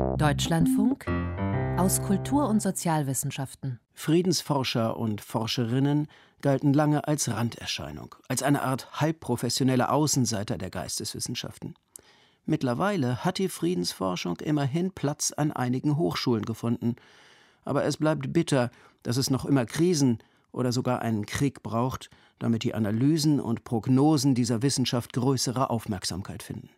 Deutschlandfunk aus Kultur- und Sozialwissenschaften. Friedensforscher und Forscherinnen galten lange als Randerscheinung, als eine Art halbprofessionelle Außenseiter der Geisteswissenschaften. Mittlerweile hat die Friedensforschung immerhin Platz an einigen Hochschulen gefunden. Aber es bleibt bitter, dass es noch immer Krisen oder sogar einen Krieg braucht, damit die Analysen und Prognosen dieser Wissenschaft größere Aufmerksamkeit finden.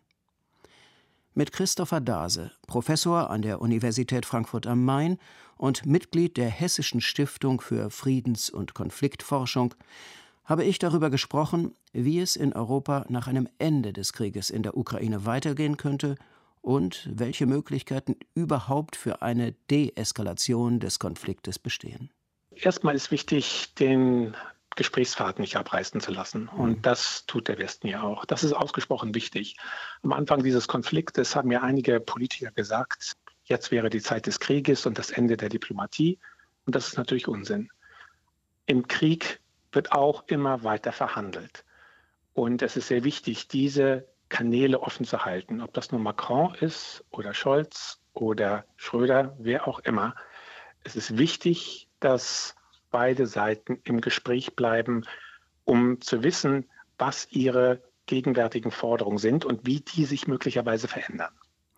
Mit Christopher Dase, Professor an der Universität Frankfurt am Main und Mitglied der Hessischen Stiftung für Friedens- und Konfliktforschung, habe ich darüber gesprochen, wie es in Europa nach einem Ende des Krieges in der Ukraine weitergehen könnte und welche Möglichkeiten überhaupt für eine Deeskalation des Konfliktes bestehen. Erstmal ist wichtig, den Gesprächsfaden nicht abreißen zu lassen. Und das tut der Westen ja auch. Das ist ausgesprochen wichtig. Am Anfang dieses Konfliktes haben ja einige Politiker gesagt, jetzt wäre die Zeit des Krieges und das Ende der Diplomatie. Und das ist natürlich Unsinn. Im Krieg wird auch immer weiter verhandelt. Und es ist sehr wichtig, diese Kanäle offen zu halten. Ob das nun Macron ist oder Scholz oder Schröder, wer auch immer. Es ist wichtig, dass beide Seiten im Gespräch bleiben, um zu wissen, was ihre gegenwärtigen Forderungen sind und wie die sich möglicherweise verändern.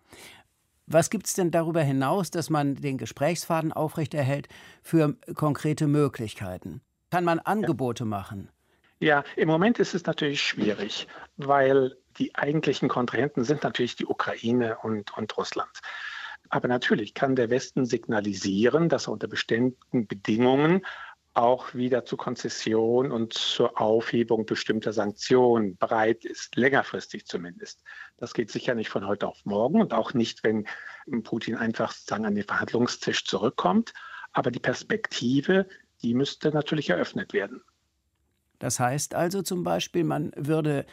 Was gibt es denn darüber hinaus, dass man den Gesprächsfaden aufrechterhält, für konkrete Möglichkeiten? Kann man Angebote machen? Ja, im Moment ist es natürlich schwierig, weil die eigentlichen Kontrahenten sind natürlich die Ukraine und Russland. Aber natürlich kann der Westen signalisieren, dass er unter bestimmten Bedingungen auch wieder zu Konzession und zur Aufhebung bestimmter Sanktionen bereit ist, längerfristig zumindest. Das geht sicher nicht von heute auf morgen und auch nicht, wenn Putin einfach sozusagen an den Verhandlungstisch zurückkommt. Aber die Perspektive, die müsste natürlich eröffnet werden. Das heißt also zum Beispiel, man würde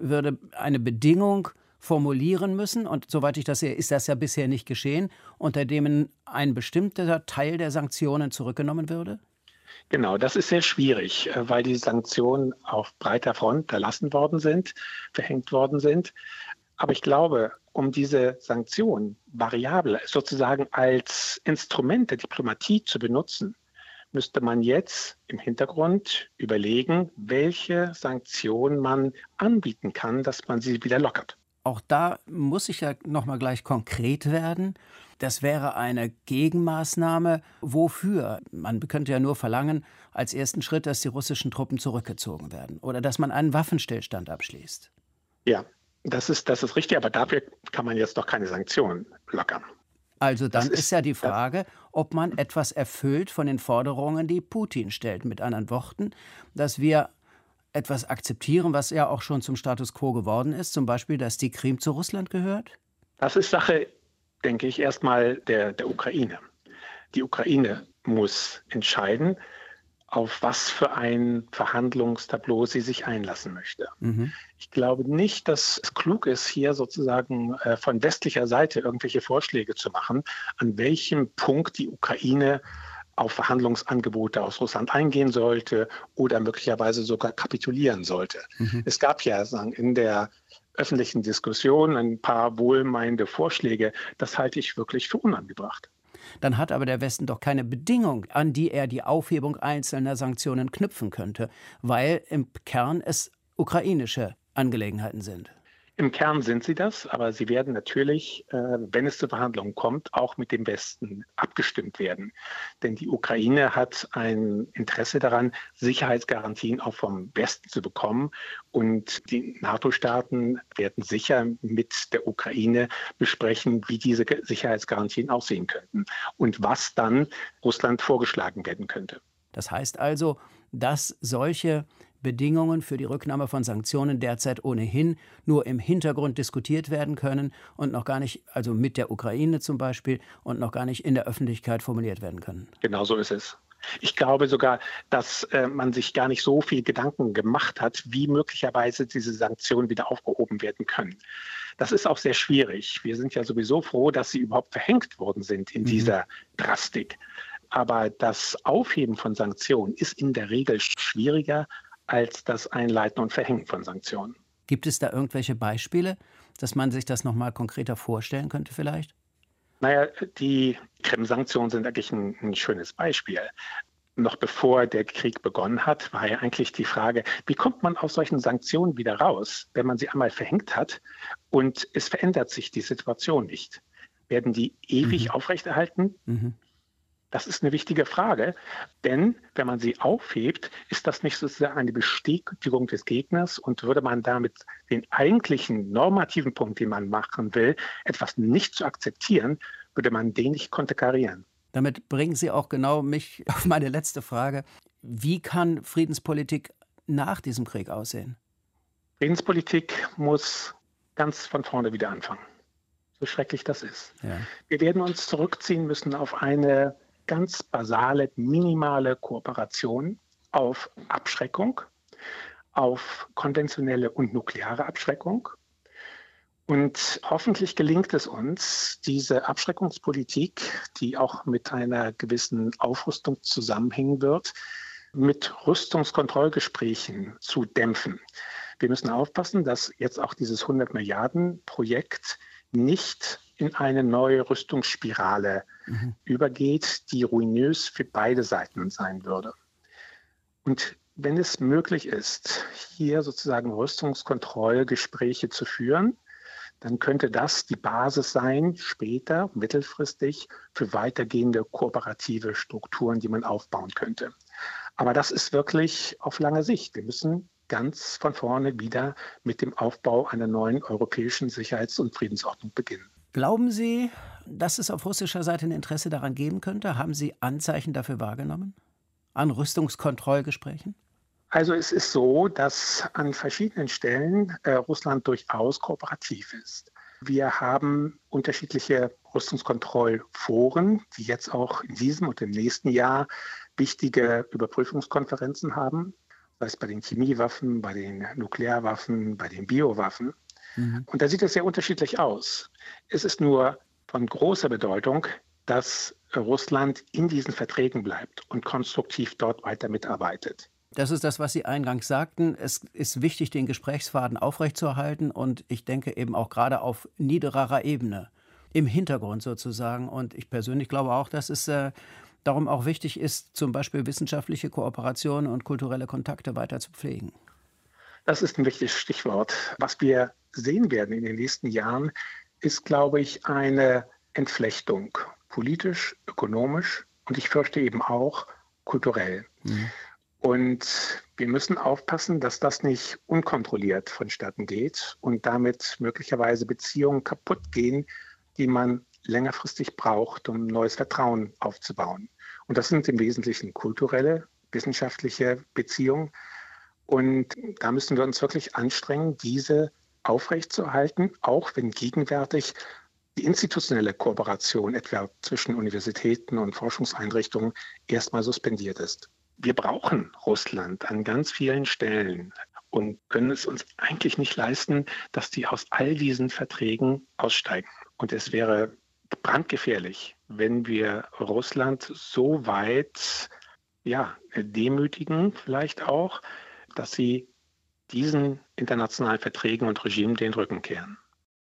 eine Bedingung formulieren müssen, und soweit ich das sehe, ist das ja bisher nicht geschehen, unter dem ein bestimmter Teil der Sanktionen zurückgenommen würde? Genau, das ist sehr schwierig, weil die Sanktionen auf breiter Front erlassen worden sind, verhängt worden sind. Aber ich glaube, um diese Sanktionen variabel sozusagen als Instrument der Diplomatie zu benutzen, müsste man jetzt im Hintergrund überlegen, welche Sanktionen man anbieten kann, dass man sie wieder lockert. Auch da muss ich ja noch mal gleich konkret werden. Das wäre eine Gegenmaßnahme. Wofür? Man könnte ja nur verlangen, als ersten Schritt, dass die russischen Truppen zurückgezogen werden oder dass man einen Waffenstillstand abschließt. Ja, das ist richtig, aber dafür kann man jetzt noch keine Sanktionen lockern. Also dann ist ja die Frage, ob man etwas erfüllt von den Forderungen, die Putin stellt. Mit anderen Worten, dass wir etwas akzeptieren, was ja auch schon zum Status quo geworden ist, zum Beispiel, dass die Krim zu Russland gehört? Das ist Sache, denke ich, erstmal der Ukraine. Die Ukraine muss entscheiden, auf was für ein Verhandlungstableau sie sich einlassen möchte. Ich glaube nicht, dass es klug ist, hier sozusagen von westlicher Seite irgendwelche Vorschläge zu machen, an welchem Punkt die Ukraine auf Verhandlungsangebote aus Russland eingehen sollte oder möglicherweise sogar kapitulieren sollte. Es gab ja in der öffentlichen Diskussion ein paar wohlmeinende Vorschläge. Das halte ich wirklich für unangebracht. Dann hat aber der Westen doch keine Bedingung, an die er die Aufhebung einzelner Sanktionen knüpfen könnte, weil im Kern es ukrainische Angelegenheiten sind. Im Kern sind sie das, aber sie werden natürlich, wenn es zu Verhandlungen kommt, auch mit dem Westen abgestimmt werden. Denn die Ukraine hat ein Interesse daran, Sicherheitsgarantien auch vom Westen zu bekommen. Und die NATO-Staaten werden sicher mit der Ukraine besprechen, wie diese Sicherheitsgarantien aussehen könnten und was dann Russland vorgeschlagen werden könnte. Das heißt also, dass solche Bedingungen für die Rücknahme von Sanktionen derzeit ohnehin nur im Hintergrund diskutiert werden können und noch gar nicht, also mit der Ukraine zum Beispiel, und noch gar nicht in der Öffentlichkeit formuliert werden können. Genau so ist es. Ich glaube sogar, dass man sich gar nicht so viel Gedanken gemacht hat, wie möglicherweise diese Sanktionen wieder aufgehoben werden können. Das ist auch sehr schwierig. Wir sind ja sowieso froh, dass sie überhaupt verhängt worden sind in dieser Drastik. Aber das Aufheben von Sanktionen ist in der Regel schwieriger als das Einleiten und Verhängen von Sanktionen. Gibt es da irgendwelche Beispiele, dass man sich das noch mal konkreter vorstellen könnte vielleicht? Naja, die Krim-Sanktionen sind eigentlich ein schönes Beispiel. Noch bevor der Krieg begonnen hat, war ja eigentlich die Frage, wie kommt man aus solchen Sanktionen wieder raus, wenn man sie einmal verhängt hat und es verändert sich die Situation nicht? Werden die ewig aufrechterhalten? Das ist eine wichtige Frage, denn wenn man sie aufhebt, ist das nicht sozusagen eine Bestätigung des Gegners und würde man damit den eigentlichen normativen Punkt, den man machen will, etwas nicht zu akzeptieren, würde man den nicht konterkarieren. Damit bringen Sie auch genau mich auf meine letzte Frage. Wie kann Friedenspolitik nach diesem Krieg aussehen? Friedenspolitik muss ganz von vorne wieder anfangen, so schrecklich das ist. Ja. Wir werden uns zurückziehen müssen auf eine ganz basale, minimale Kooperation, auf Abschreckung, auf konventionelle und nukleare Abschreckung. Und hoffentlich gelingt es uns, diese Abschreckungspolitik, die auch mit einer gewissen Aufrüstung zusammenhängen wird, mit Rüstungskontrollgesprächen zu dämpfen. Wir müssen aufpassen, dass jetzt auch dieses 100 Milliarden Projekt nicht in eine neue Rüstungsspirale übergeht, die ruinös für beide Seiten sein würde. Und wenn es möglich ist, hier sozusagen Rüstungskontrollgespräche zu führen, dann könnte das die Basis sein, später, mittelfristig, für weitergehende kooperative Strukturen, die man aufbauen könnte. Aber das ist wirklich auf lange Sicht. Wir müssen ganz von vorne wieder mit dem Aufbau einer neuen europäischen Sicherheits- und Friedensordnung beginnen. Glauben Sie, dass es auf russischer Seite ein Interesse daran geben könnte? Haben Sie Anzeichen dafür wahrgenommen? An Rüstungskontrollgesprächen? Also es ist so, dass an verschiedenen Stellen Russland durchaus kooperativ ist. Wir haben unterschiedliche Rüstungskontrollforen, die jetzt auch in diesem und im nächsten Jahr wichtige Überprüfungskonferenzen haben, sei es bei den Chemiewaffen, bei den Nuklearwaffen, bei den Biowaffen. Und da sieht es sehr unterschiedlich aus. Es ist nur von großer Bedeutung, dass Russland in diesen Verträgen bleibt und konstruktiv dort weiter mitarbeitet. Das ist das, was Sie eingangs sagten. Es ist wichtig, den Gesprächsfaden aufrechtzuerhalten und ich denke eben auch gerade auf niedererer Ebene, im Hintergrund sozusagen. Und ich persönlich glaube auch, dass es darum auch wichtig ist, zum Beispiel wissenschaftliche Kooperationen und kulturelle Kontakte weiter zu pflegen. Das ist ein wichtiges Stichwort. Was wir sehen werden in den nächsten Jahren, ist, glaube ich, eine Entflechtung, politisch, ökonomisch und ich fürchte eben auch kulturell. Und wir müssen aufpassen, dass das nicht unkontrolliert vonstatten geht und damit möglicherweise Beziehungen kaputt gehen, die man längerfristig braucht, um neues Vertrauen aufzubauen. Und das sind im Wesentlichen kulturelle, wissenschaftliche Beziehungen. Und da müssen wir uns wirklich anstrengen, diese aufrechtzuerhalten, auch wenn gegenwärtig die institutionelle Kooperation etwa zwischen Universitäten und Forschungseinrichtungen erstmal suspendiert ist. Wir brauchen Russland an ganz vielen Stellen und können es uns eigentlich nicht leisten, dass die aus all diesen Verträgen aussteigen. Und es wäre brandgefährlich, wenn wir Russland so weit demütigen, vielleicht auch, dass sie diesen internationalen Verträgen und Regimen den Rücken kehren.